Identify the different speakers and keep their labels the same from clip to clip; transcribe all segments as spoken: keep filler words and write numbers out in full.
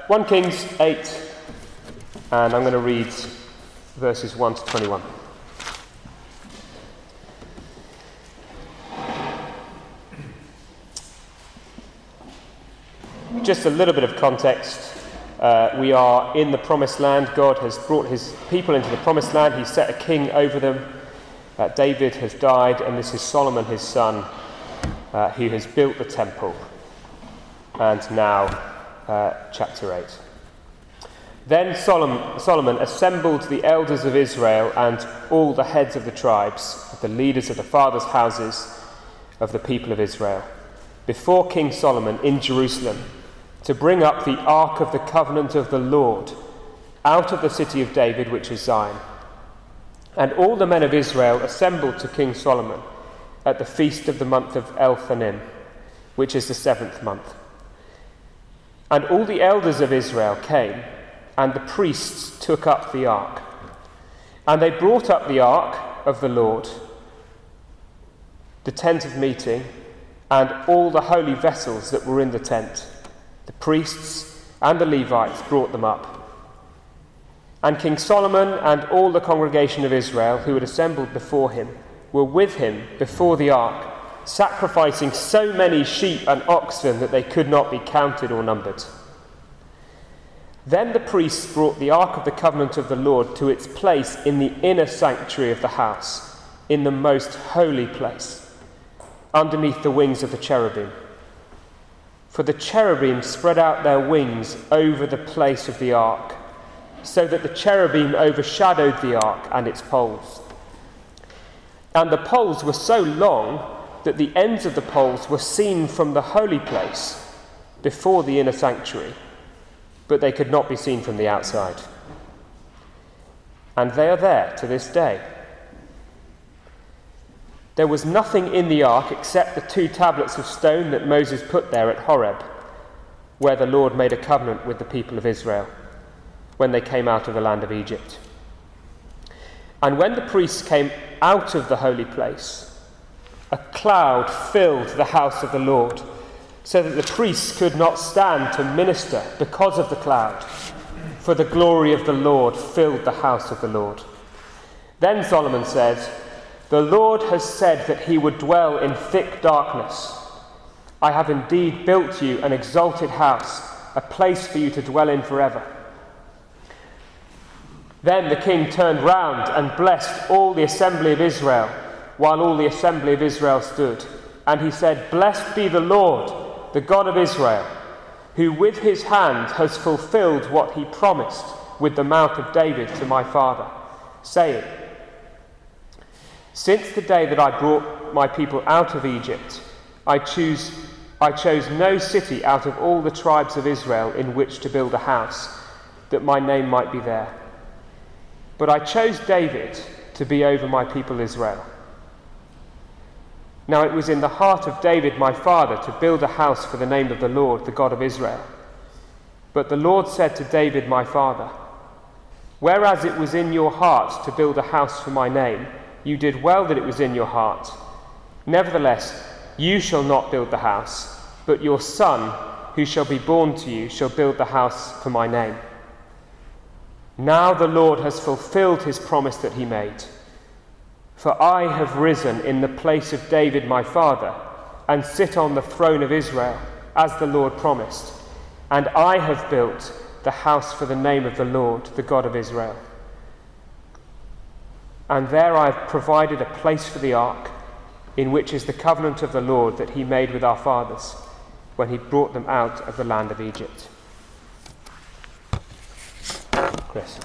Speaker 1: First Kings eight, and I'm going to read verses one to twenty-one. Just a little bit of context. Uh, we are in the Promised Land. God has brought his people into the Promised Land. He's set a king over them. Uh, David has died, and this is Solomon, his son, uh, who has built the temple. And now, uh, chapter eight. Then Solomon, Solomon assembled the elders of Israel and all the heads of the tribes, the leaders of the fathers' houses of the people of Israel, before King Solomon in Jerusalem, to bring up the ark of the covenant of the Lord out of the city of David, which is Zion. And all the men of Israel assembled to King Solomon at the feast of the month of Elphanim, which is the seventh month. And all the elders of Israel came, and the priests took up the ark. And they brought up the ark of the Lord, the tent of meeting, and all the holy vessels that were in the tent. The priests and the Levites brought them up. And King Solomon and all the congregation of Israel who had assembled before him were with him before the ark, sacrificing so many sheep and oxen that they could not be counted or numbered. Then the priests brought the ark of the covenant of the Lord to its place in the inner sanctuary of the house, in the most holy place, underneath the wings of the cherubim. For the cherubim spread out their wings over the place of the ark, so that the cherubim overshadowed the ark and its poles. And the poles were so long that the ends of the poles were seen from the holy place before the inner sanctuary, but they could not be seen from the outside. And they are there to this day. There was nothing in the ark except the two tablets of stone that Moses put there at Horeb, where the Lord made a covenant with the people of Israel when they came out of the land of Egypt. And when the priests came out of the holy place, a cloud filled the house of the Lord, so that the priests could not stand to minister because of the cloud, for the glory of the Lord filled the house of the Lord. Then Solomon said, "The Lord has said that he would dwell in thick darkness. I have indeed built you an exalted house, a place for you to dwell in forever." Then the king turned round and blessed all the assembly of Israel, while all the assembly of Israel stood. And he said, "Blessed be the Lord, the God of Israel, who with his hand has fulfilled what he promised with the mouth of David to my father, saying, Since the day that I brought my people out of Egypt, I choose, I chose no city out of all the tribes of Israel in which to build a house, that my name might be there. But I chose David to be over my people Israel. Now it was in the heart of David my father to build a house for the name of the Lord, the God of Israel. But the Lord said to David my father, Whereas it was in your heart to build a house for my name, you did well that it was in your heart. Nevertheless, you shall not build the house, but your son, who shall be born to you, shall build the house for my name. Now the Lord has fulfilled his promise that he made. For I have risen in the place of David my father, and sit on the throne of Israel, as the Lord promised. And I have built the house for the name of the Lord, the God of Israel. And there I have provided a place for the ark, in which is the covenant of the Lord that he made with our fathers, when he brought them out of the land of Egypt. Chris.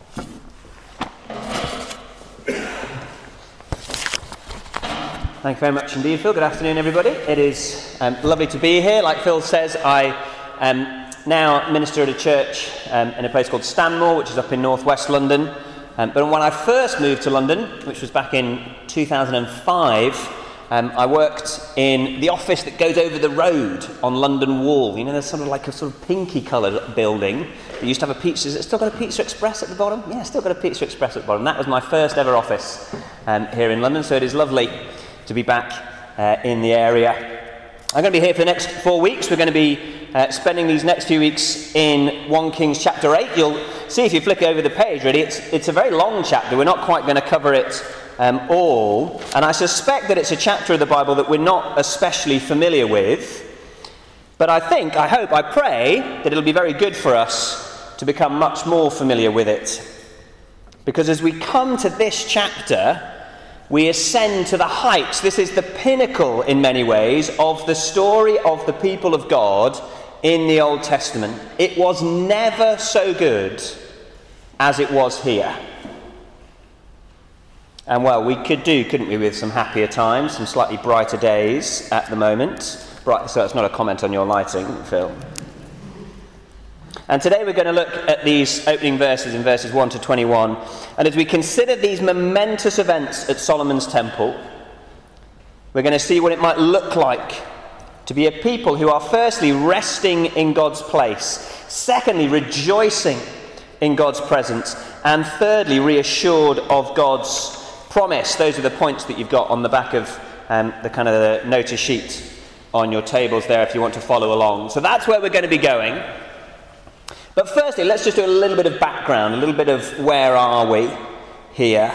Speaker 2: Thank you very much indeed, Phil. Good afternoon, everybody. It is um, lovely to be here. Like Phil says, I um, now minister at a church um, in a place called Stanmore, which is up in northwest London. Um, but when I first moved to London, which was back in two thousand five, um, I worked in the office that goes over the road on London Wall. You know, there's sort of like a sort of pinky coloured building. It used to have a pizza. Has it still got a Pizza Express at the bottom? Yeah, still got a Pizza Express at the bottom. That was my first ever office um, here in London, so it is lovely to be back uh, in the area. I'm going to be here for the next four weeks. We're going to be uh, spending these next few weeks in First Kings chapter eight. You'll see if you flick over the page, really, it's, it's a very long chapter. We're not quite going to cover it um, all. And I suspect that it's a chapter of the Bible that we're not especially familiar with. But I think, I hope, I pray that it'll be very good for us to become much more familiar with it. Because as we come to this chapter, we ascend to the heights. This is the pinnacle, in many ways, of the story of the people of God in the Old Testament. It was never so good as it was here. And well, we could do, couldn't we, with some happier times, some slightly brighter days at the moment. Bright, so that's not a comment on your lighting, Phil. And today we're going to look at these opening verses in verses one to twenty-one. And as we consider these momentous events at Solomon's temple, we're going to see what it might look like to be a people who are firstly resting in God's place, secondly rejoicing in God's presence, and thirdly reassured of God's promise. Those are the points that you've got on the back of um, the kind of the notice sheet on your tables there if you want to follow along. So that's where we're going to be going. But firstly, let's just do a little bit of background, a little bit of where are we here.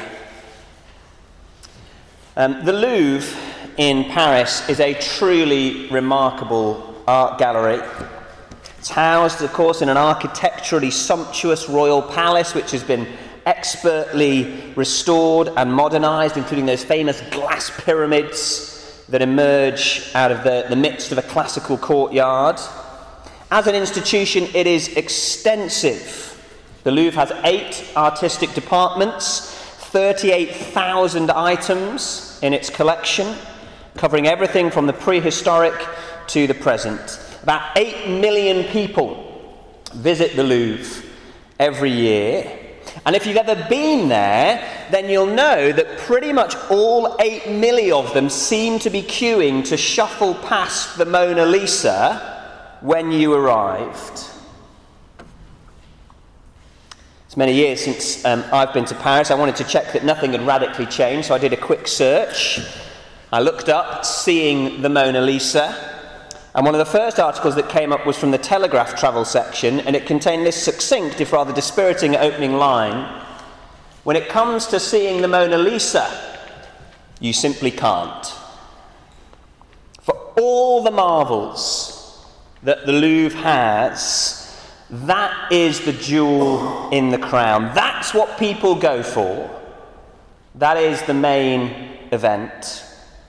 Speaker 2: Um, the Louvre in Paris is a truly remarkable art gallery. It's housed, of course, in an architecturally sumptuous royal palace which has been expertly restored and modernised, including those famous glass pyramids that emerge out of the, the midst of a classical courtyard. As an institution, it is extensive. The Louvre has eight artistic departments, thirty-eight thousand items in its collection, covering everything from the prehistoric to the present. About eight million people visit the Louvre every year. And if you've ever been there, then you'll know that pretty much all eight million of them seem to be queuing to shuffle past the Mona Lisa when you arrived. It's many years since um, I've been to Paris. I wanted to check that nothing had radically changed, so I did a quick search. I looked up, seeing the Mona Lisa, and one of the first articles that came up was from the Telegraph travel section, and it contained this succinct, if rather dispiriting, opening line: when it comes to seeing the Mona Lisa, you simply can't. For all the marvels that the Louvre has, that is the jewel in the crown. That's what people go for. That is the main event.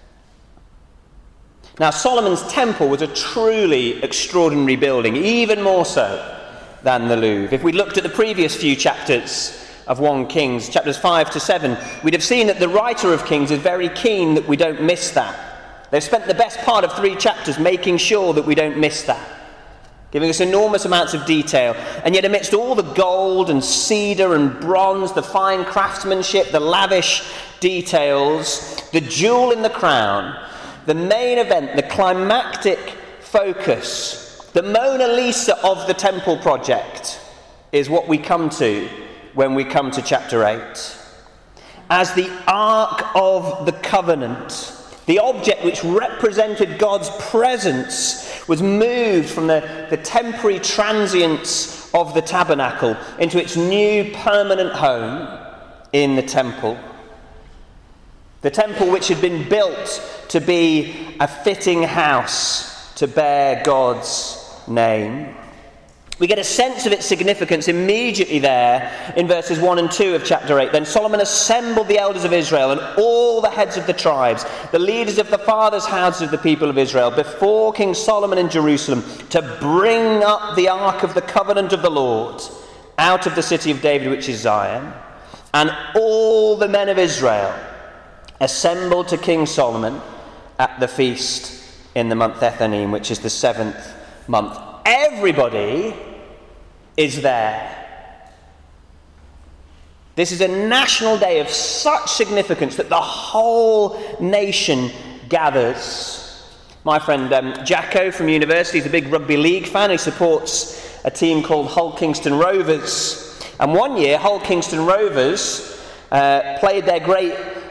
Speaker 2: Now, Solomon's temple was a truly extraordinary building, even more so than the Louvre. If we looked at the previous few chapters of First Kings, chapters five to seven, we'd have seen that the writer of Kings is very keen that we don't miss that. They've spent the best part of three chapters making sure that we don't miss that, giving us enormous amounts of detail. And yet amidst all the gold and cedar and bronze, the fine craftsmanship, the lavish details, the jewel in the crown, the main event, the climactic focus, the Mona Lisa of the temple project is what we come to when we come to chapter eight. As the Ark of the Covenant, the object which represented God's presence, was moved from the, the temporary transience of the tabernacle into its new permanent home in the temple. The temple which had been built to be a fitting house to bear God's name. We get a sense of its significance immediately there in verses one and two of chapter eight. Then Solomon assembled the elders of Israel and all the heads of the tribes, the leaders of the fathers' houses of the people of Israel, before King Solomon in Jerusalem, to bring up the ark of the covenant of the Lord out of the city of David, which is Zion. And all the men of Israel assembled to King Solomon at the feast in the month Ethanim, which is the seventh month. Everybody is there. This is a national day of such significance that the whole nation gathers. My friend um, Jacko from university is a big rugby league fan. He supports a team called Hull Kingston Rovers. And one year, Hull Kingston Rovers uh, played their great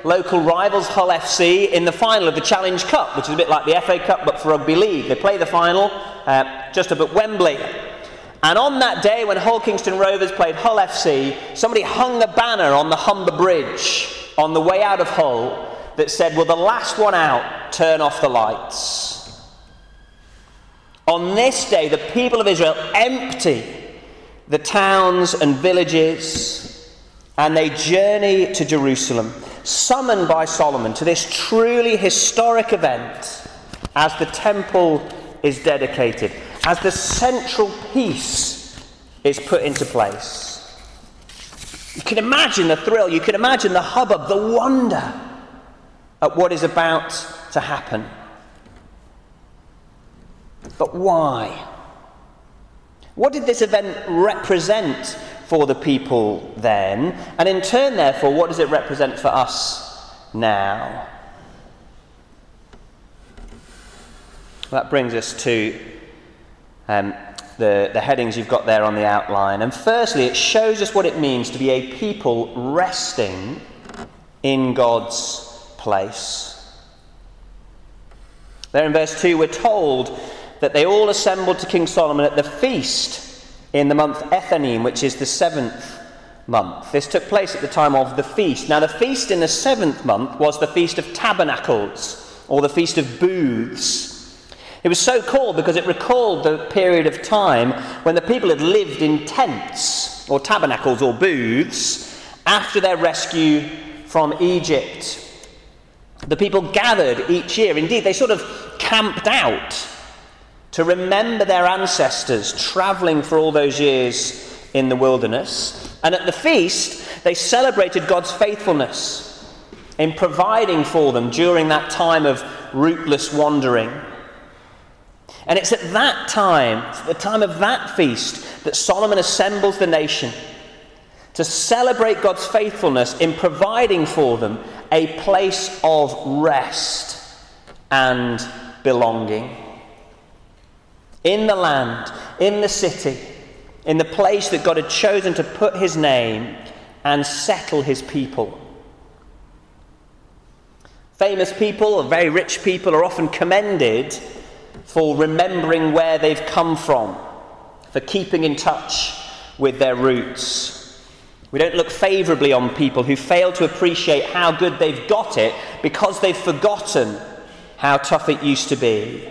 Speaker 2: local rivals, Hull F C, in the final of the Challenge Cup, which is a bit like the F A Cup but for rugby league. They play the final uh, just up at Wembley. And on that day when Hull Kingston Rovers played Hull F C, somebody hung a banner on the Humber Bridge on the way out of Hull that said, "Will the last one out turn off the lights?" On this day, the people of Israel empty the towns and villages, and they journey to Jerusalem, summoned by Solomon to this truly historic event as the temple is dedicated, as the central piece is put into place. You can imagine the thrill, you can imagine the hubbub, the wonder at what is about to happen. But why? What did this event represent for the people then? And in turn, therefore, what does it represent for us now? That brings us to um, the, the headings you've got there on the outline. And firstly, it shows us what it means to be a people resting in God's place. There in verse two, we're told that they all assembled to King Solomon at the feast in the month Ethanim, which is the seventh month. This took place at the time of the feast. Now, the feast in the seventh month was the Feast of Tabernacles, or the Feast of Booths. It was so called because it recalled the period of time when the people had lived in tents, or tabernacles, or booths, after their rescue from Egypt. The people gathered each year. Indeed, they sort of camped out to remember their ancestors travelling for all those years in the wilderness. And at the feast, they celebrated God's faithfulness in providing for them during that time of rootless wandering. And it's at that time, at the time of that feast, that Solomon assembles the nation to celebrate God's faithfulness in providing for them a place of rest and belonging. In the land, in the city, in the place that God had chosen to put his name and settle his people. Famous people, or very rich people, are often commended for remembering where they've come from, for keeping in touch with their roots. We don't look favourably on people who fail to appreciate how good they've got it because they've forgotten how tough it used to be.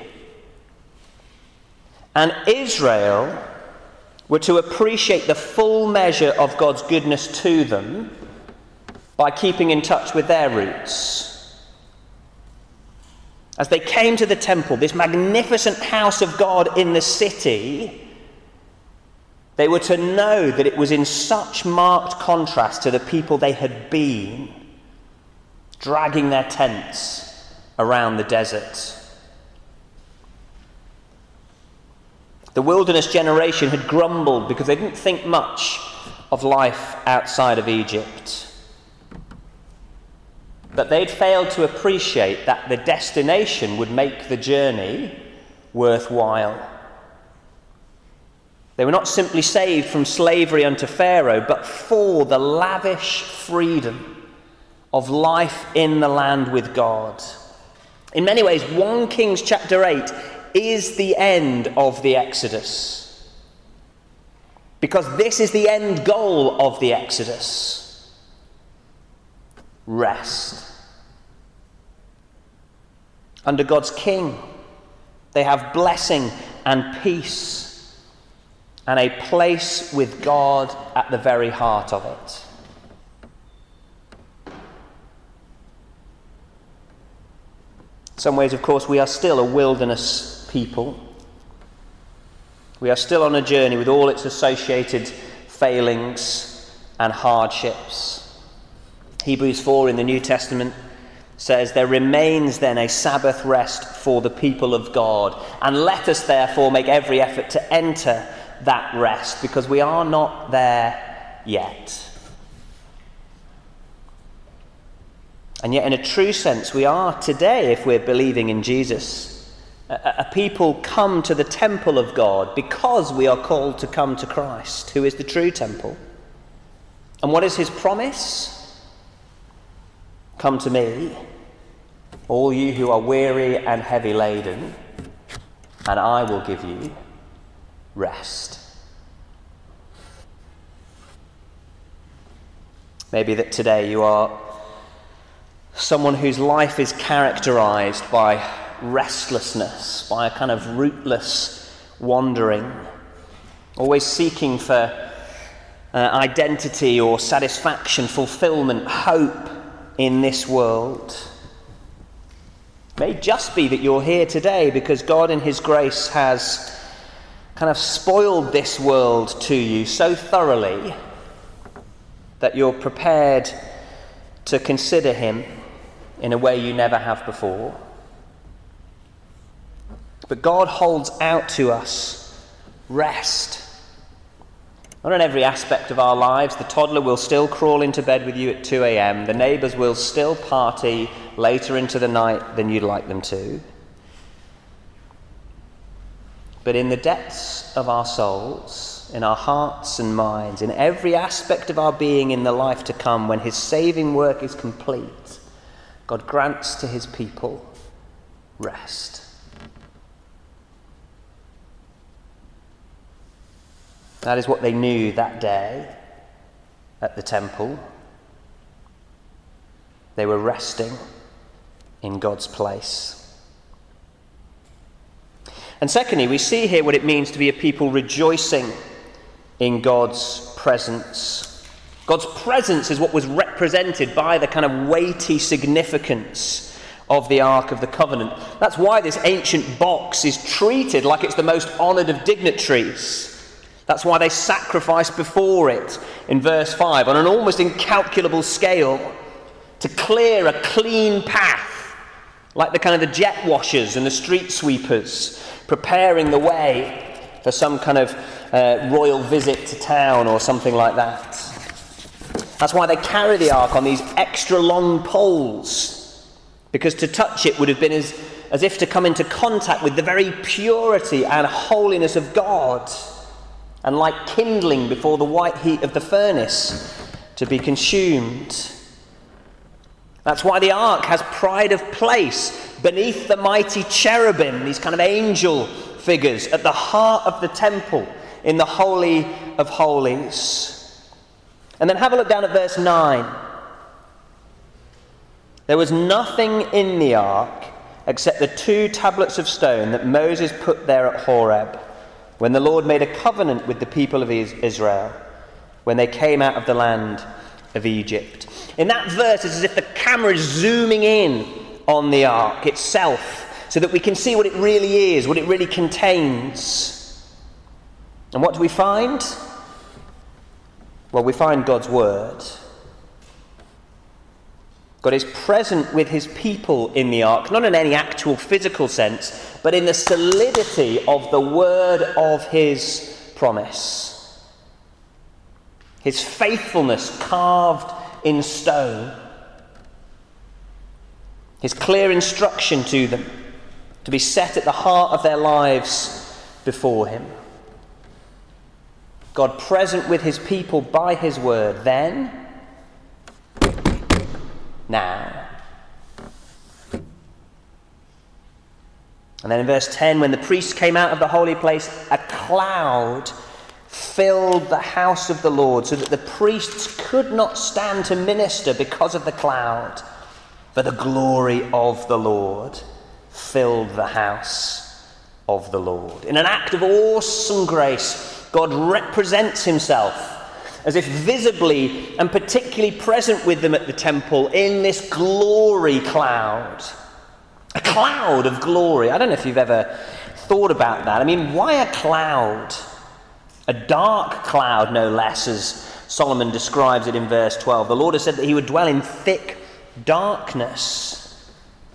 Speaker 2: And Israel were to appreciate the full measure of God's goodness to them by keeping in touch with their roots. As they came to the temple, this magnificent house of God in the city, they were to know that it was in such marked contrast to the people they had been, dragging their tents around the desert. The wilderness generation had grumbled because they didn't think much of life outside of Egypt. But they'd failed to appreciate that the destination would make the journey worthwhile. They were not simply saved from slavery unto Pharaoh, but for the lavish freedom of life in the land with God. In many ways, First Kings chapter eight is the end of the Exodus. Because this is the end goal of the Exodus. Rest. Under God's king, they have blessing and peace, and a place with God at the very heart of it. In some ways, of course, we are still a wilderness people. We are still on a journey with all its associated failings and hardships. Hebrews four in the New Testament says, "There remains then a Sabbath rest for the people of God, and let us therefore make every effort to enter that rest, because we are not there yet." And yet, in a true sense, we are today, if we're believing in Jesus. A, a people come to the temple of God because we are called to come to Christ, who is the true temple. And what is his promise? Come to me, all you who are weary and heavy laden, and I will give you rest. Maybe that today you are someone whose life is characterized by restlessness, by a kind of rootless wandering, always seeking for uh, identity or satisfaction, fulfillment, hope in this world. It may just be that you're here today because God in his grace has kind of spoiled this world to you so thoroughly that you're prepared to consider him in a way you never have before. But God holds out to us rest. Not in every aspect of our lives. The toddler will still crawl into bed with you at two a.m. The neighbours will still party later into the night than you'd like them to. But in the depths of our souls, in our hearts and minds, in every aspect of our being in the life to come, when his saving work is complete, God grants to his people rest. That is what they knew that day at the temple. They were resting in God's place. And secondly, we see here what it means to be a people rejoicing in God's presence. God's presence is what was represented by the kind of weighty significance of the Ark of the Covenant. That's why this ancient box is treated like it's the most honoured of dignitaries. That's why they sacrifice before it in verse five on an almost incalculable scale to clear a clean path, like the kind of the jet washers and the street sweepers preparing the way for some kind of uh, royal visit to town or something like that. That's why they carry the ark on these extra long poles, because to touch it would have been as, as if to come into contact with the very purity and holiness of God, and like kindling before the white heat of the furnace to be consumed. That's why the ark has pride of place beneath the mighty cherubim, these kind of angel figures at the heart of the temple in the Holy of Holies. And then have a look down at verse nine. There was nothing in the ark except the two tablets of stone that Moses put there at Horeb, when the Lord made a covenant with the people of Israel, when they came out of the land of Egypt. In that verse, it's as if the camera is zooming in on the ark itself, so that we can see what it really is, what it really contains. And what do we find? Well, we find God's word. God is present with his people in the ark, not in any actual physical sense, but in the solidity of the word of his promise. His faithfulness carved in stone. His clear instruction to them to be set at the heart of their lives before him. God present with his people by his word then, now. And then in verse ten, when the priests came out of the holy place, a cloud filled the house of the Lord, so that the priests could not stand to minister because of the cloud. For the glory of the Lord filled the house of the Lord. In an act of awesome grace, God represents himself as if visibly and particularly present with them at the temple in this glory cloud. A cloud of glory. I don't know if you've ever thought about that. I mean, why a cloud? A dark cloud, no less, as Solomon describes it in verse twelve. The Lord has said that he would dwell in thick darkness.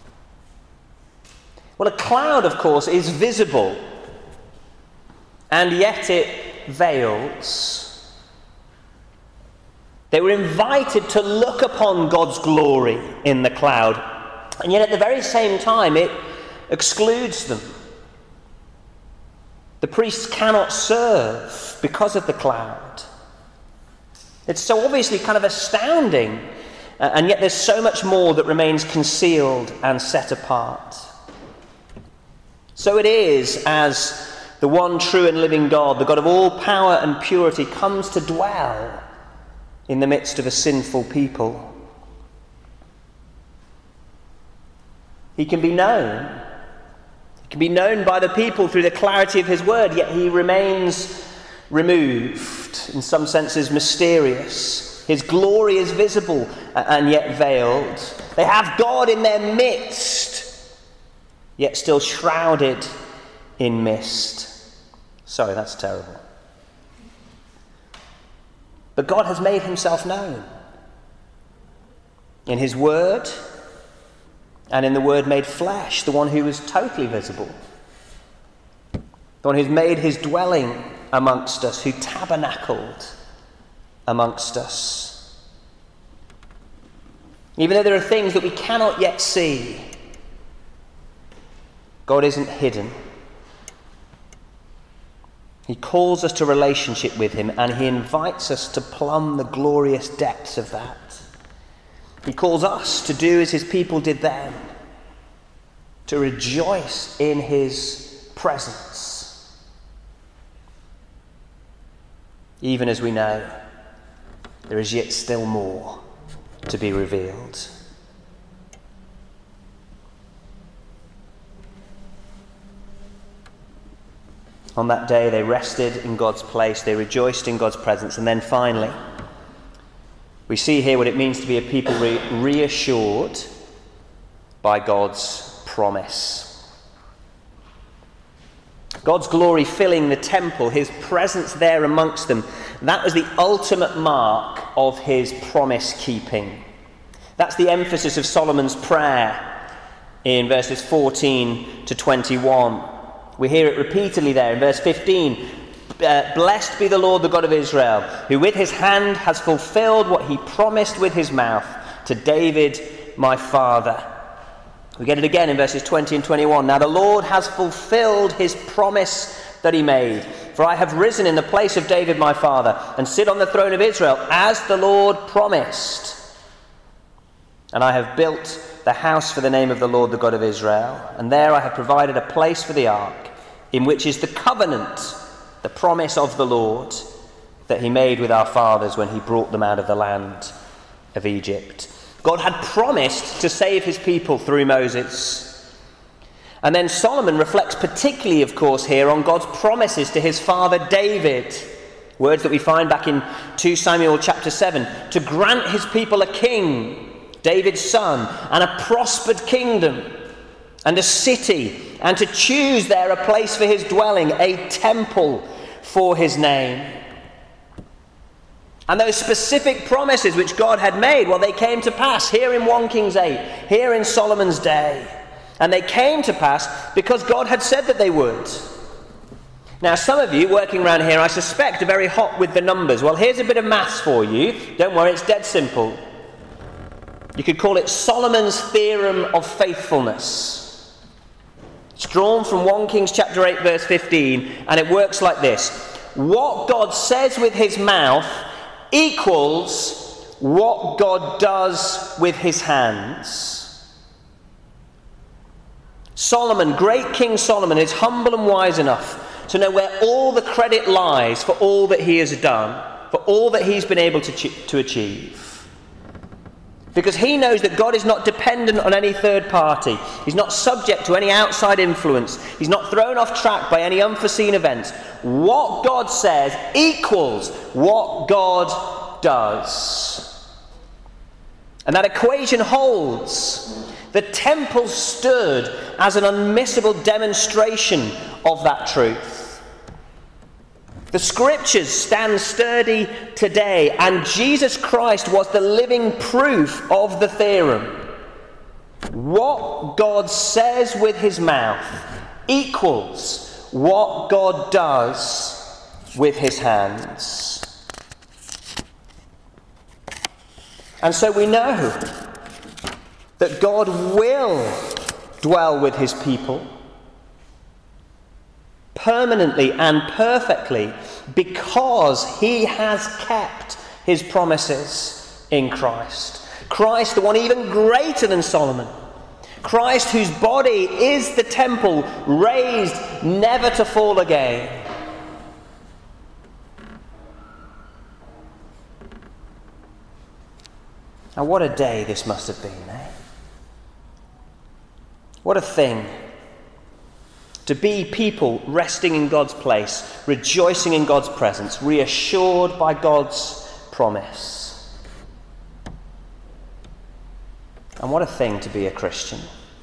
Speaker 2: Well, a cloud, of course, is visible, and yet it veils. They were invited to look upon God's glory in the cloud, and yet at the very same time it excludes them. The priests cannot serve because of the cloud. It's so obviously kind of astounding Uh, and yet there's so much more that remains concealed and set apart. So it is as the one true and living God, the God of all power and purity, comes to dwell in the midst of a sinful people. He can be known. He can be known by the people through the clarity of his word, yet he remains removed, in some senses mysterious. His glory is visible and yet veiled. They have God in their midst, yet still shrouded in mist. Sorry, that's terrible. But God has made himself known in his word and in the word made flesh, the one who is totally visible, the one who's made his dwelling amongst us, who tabernacled amongst us. Even though there are things that we cannot yet see, God isn't hidden. He calls us to relationship with him, and he invites us to plumb the glorious depths of that. He calls us to do as his people did then, to rejoice in his presence, even as we know there is yet still more to be revealed. On that day they rested in God's place, they rejoiced in God's presence, and then finally we see here what it means to be a people re- reassured by God's promise. God's glory filling the temple, his presence there amongst them, that was the ultimate mark of his promise keeping. That's the emphasis of Solomon's prayer in verses fourteen to twenty-one. We hear it repeatedly there in verse fifteen. Uh, Blessed be the Lord, the God of Israel, who with his hand has fulfilled what he promised with his mouth to David, my father. We get it again in verses twenty and twenty-one. Now the Lord has fulfilled his promise that he made. For I have risen in the place of David, my father, and sit on the throne of Israel, as the Lord promised. And I have built the house for the name of the Lord, the God of Israel. And there I have provided a place for the ark, in which is the covenant, the promise of the Lord that he made with our fathers when he brought them out of the land of Egypt. God had promised to save his people through Moses. And then Solomon reflects particularly, of course, here on God's promises to his father David. Words that we find back in Second Samuel chapter seven. To grant his people a king, David's son, and a prospered kingdom, and a city, and to choose there a place for his dwelling, a temple for his name. And those specific promises which God had made, well, they came to pass here in First Kings eight, here in Solomon's day. And they came to pass because God had said that they would. Now, some of you working around here, I suspect, are very hot with the numbers. Well, here's a bit of maths for you. Don't worry, it's dead simple. You could call it Solomon's theorem of faithfulness. It's drawn from First Kings chapter eight, verse fifteen, and it works like this. What God says with his mouth equals what God does with his hands. Solomon, great King Solomon, is humble and wise enough to know where all the credit lies for all that he has done, for all that he's been able to, ch- to achieve. Because he knows that God is not dependent on any third party. He's not subject to any outside influence. He's not thrown off track by any unforeseen events. What God says equals what God does. And that equation holds. The temple stood as an unmissable demonstration of that truth. The scriptures stand sturdy today, and Jesus Christ was the living proof of the theorem. What God says with his mouth equals what God does with his hands. And so we know that God will dwell with his people permanently and perfectly because he has kept his promises in Christ. Christ, the one even greater than Solomon. Christ, whose body is the temple, raised never to fall again. Now, what a day this must have been, eh? What a thing. To be people resting in God's place, rejoicing in God's presence, reassured by God's promise. And what a thing to be a Christian.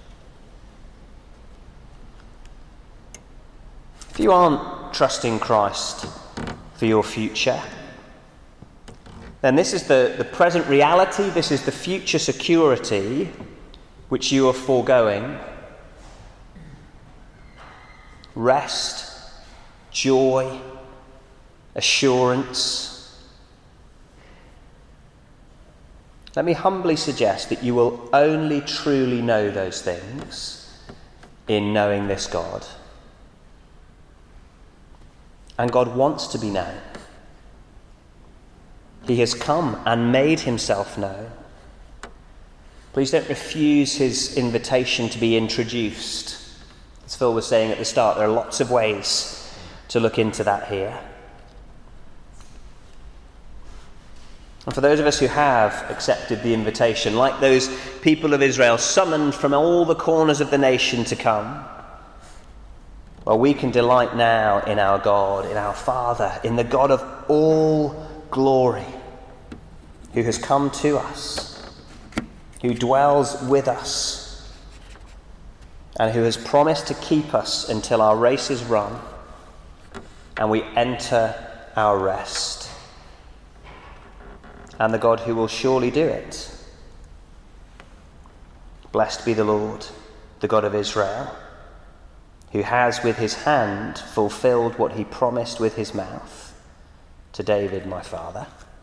Speaker 2: If you aren't trusting Christ for your future, then this is the, the present reality, this is the future security which you are foregoing. Rest, joy, assurance. Let me humbly suggest that you will only truly know those things in knowing this God. And God wants to be known. He has come and made himself known. Please don't refuse his invitation to be introduced. As Phil was saying at the start, there are lots of ways to look into that here. And for those of us who have accepted the invitation, like those people of Israel summoned from all the corners of the nation to come, well, we can delight now in our God, in our Father, in the God of all glory, who has come to us, who dwells with us, and who has promised to keep us until our race is run and we enter our rest. And the God who will surely do it. Blessed be the Lord, the God of Israel, who has with his hand fulfilled what he promised with his mouth to David, my father.